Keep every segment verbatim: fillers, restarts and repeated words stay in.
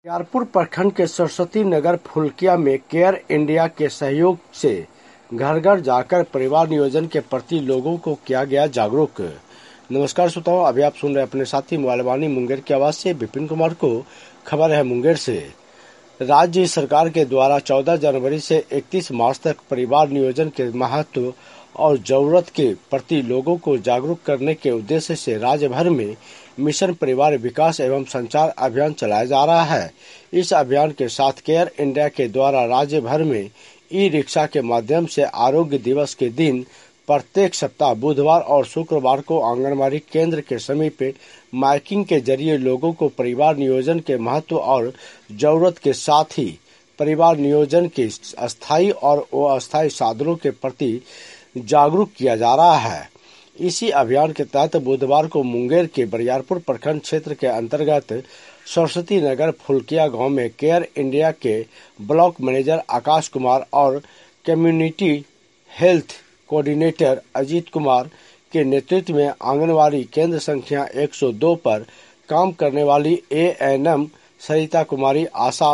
बरियारपुर प्रखंड के सरस्वती नगर फुलकिया में केयर इंडिया के सहयोग से घर घर जाकर परिवार नियोजन के प्रति लोगों को किया गया जागरूक। नमस्कार श्रोताओं, अभी आप सुन रहे अपने साथी मोबाइल वाणी मुंगेर की आवाज से विपिन कुमार को। खबर है मुंगेर से। राज्य सरकार के द्वारा चौदह जनवरी से इकतीस मार्च तक परिवार नियोजन के महत्व और जरूरत के प्रति लोगों को जागरूक करने के उद्देश्य से राज्य भर में मिशन परिवार विकास एवं संचार अभियान चलाया जा रहा है। इस अभियान के साथ केयर इंडिया के द्वारा राज्य भर में ई रिक्शा के माध्यम से आरोग्य दिवस के दिन प्रत्येक सप्ताह बुधवार और शुक्रवार को आंगनबाड़ी केंद्र के समीप माइकिंग के जरिए लोगों को परिवार नियोजन के महत्व और जरूरत के साथ ही परिवार नियोजन के अस्थायी और अस्थायी साधनों के प्रति जागरूक किया जा रहा है। इसी अभियान के तहत बुधवार को मुंगेर के बरियारपुर प्रखंड क्षेत्र के अंतर्गत सरस्वती नगर फुलकिया गांव में केयर इंडिया के ब्लॉक मैनेजर आकाश कुमार और community health coordinator Ajit Kumar के नेतृत्व में आंगनबाड़ी केंद्र संख्या एक सौ दो पर काम करने वाली A N M Sarita Kumari, Asha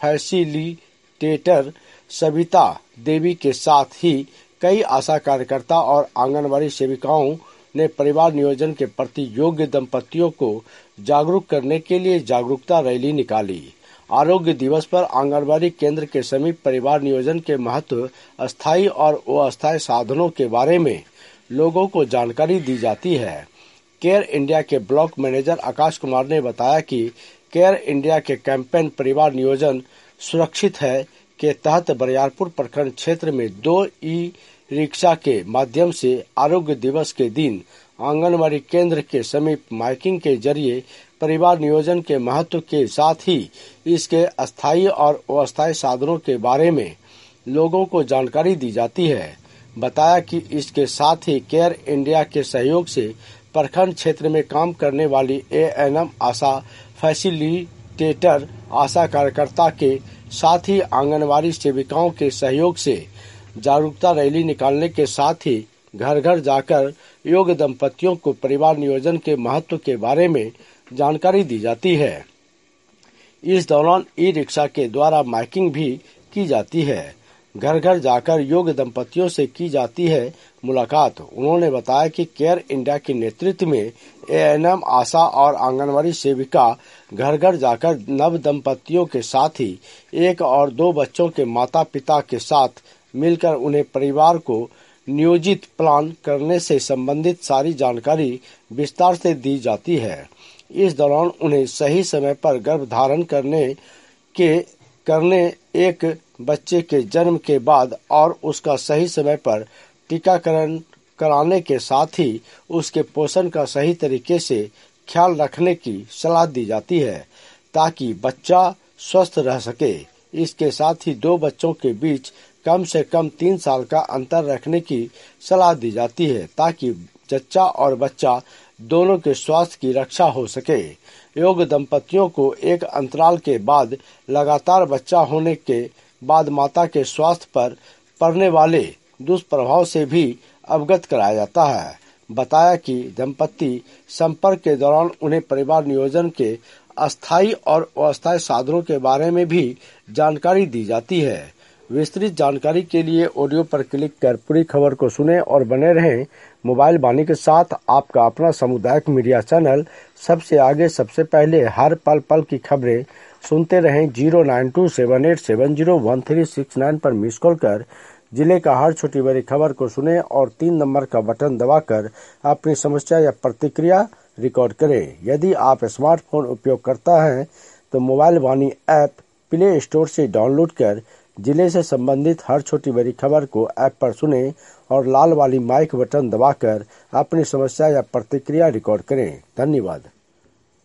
facilitator Savita Devi के साथ ही कई आशा कार्यकर्ता और आंगनबाड़ी सेविकाओं ने परिवार नियोजन के प्रति योग्य दंपतियों को जागरूक करने के लिए जागरूकता रैली निकाली। आरोग्य दिवस पर आंगनबाड़ी केंद्र के समीप परिवार नियोजन के महत्व, अस्थायी और अस्थायी साधनों के बारे में लोगों को जानकारी दी जाती है। केयर इंडिया के ब्लॉक मैनेजर आकाश कुमार ने बताया कि केयर इंडिया के कैंपेन परिवार नियोजन सुरक्षित है के तहत बरियारपुर प्रखंड क्षेत्र में दो ई रिक्शा के माध्यम से आरोग्य दिवस के दिन आंगनबाड़ी केंद्र के समीप माइकिंग के जरिए परिवार नियोजन के महत्व के साथ ही इसके अस्थायी और अस्थायी साधनों के बारे में लोगों को जानकारी दी जाती है। बताया कि इसके साथ ही केयर इंडिया के सहयोग से प्रखंड क्षेत्र में काम करने वाली A N M Asha facilitator Asha कार्यकर्ता के साथ ही आंगनबाड़ी सेविकाओं के सहयोग से जागरूकता रैली निकालने के साथ ही घर घर जाकर योग्य दंपतियों को परिवार नियोजन के महत्व के बारे में जानकारी दी जाती है। इस दौरान ई रिक्शा के द्वारा माइकिंग भी की जाती है। घर घर जाकर योग्य दंपतियों से की जाती है मुलाकात। उन्होंने बताया कि केयर इंडिया के नेतृत्व में ए एन एम आशा और आंगनबाड़ी सेविका घर घर जाकर नव दंपतियों के साथ ही एक और दो बच्चों के माता पिता के साथ मिलकर उन्हें परिवार को नियोजित प्लान करने से संबंधित सारी जानकारी विस्तार से दी जाती है। इस दौरान उन्हें सही समय पर गर्भधारण करने के करने एक बच्चे के जन्म के बाद और उसका सही समय पर टीकाकरण कराने के साथ ही उसके पोषण का सही तरीके से ख्याल रखने की सलाह दी जाती है ताकि बच्चा स्वस्थ रह सके। इसके साथ ही दो बच्चों के बीच कम से कम तीन साल का अंतर रखने की सलाह दी जाती है ताकि जच्चा और बच्चा दोनों के स्वास्थ्य की रक्षा हो सके। योग्य दंपतियों को एक अंतराल के बाद लगातार बच्चा होने के बाद माता के स्वास्थ्य पर पड़ने वाले दुष्प्रभाव से भी अवगत कराया जाता है। बताया कि दंपति संपर्क के दौरान उन्हें परिवार नियोजन के अस्थायी और अस्थायी साधनों के बारे में भी जानकारी दी जाती है। विस्तृत जानकारी के लिए ऑडियो पर क्लिक कर पूरी खबर को सुने और बने रहें मोबाइल वाणी के साथ। आपका अपना सामुदायिक मीडिया चैनल सबसे आगे सबसे पहले हर पल पल की खबरें सुनते रहें। Zero nine two seven eight seven zero one three six nine पर मिस कॉल कर जिले का हर छोटी बड़ी खबर को सुने और तीन नंबर का बटन दबाकर अपनी समस्या या प्रतिक्रिया रिकॉर्ड करें। यदि आप स्मार्टफोन उपयोग करता है तो mobile Vaani app play store से डाउनलोड कर जिले से संबंधित हर छोटी बड़ी खबर को ऐप पर सुने और लाल वाली माइक बटन दबाकर अपनी समस्या या प्रतिक्रिया रिकॉर्ड करें। धन्यवाद।